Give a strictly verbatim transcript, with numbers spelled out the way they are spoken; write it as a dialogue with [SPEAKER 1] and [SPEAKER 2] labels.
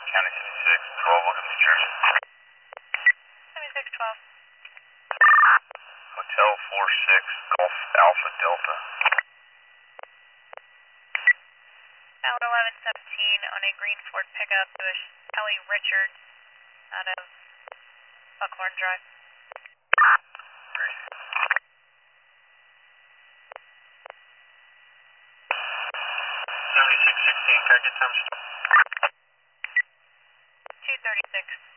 [SPEAKER 1] County seventy-six, twelve, welcome to Jersey.
[SPEAKER 2] seventy-six twelve.
[SPEAKER 1] Hotel four six, Golf Alpha Delta.
[SPEAKER 2] Out eleven seventeen on a green Ford pickup to a Kelly Richards out of Buckhorn Drive.
[SPEAKER 1] Great.
[SPEAKER 3] seventy-six sixteen, can I get time?
[SPEAKER 2] two thirty-six.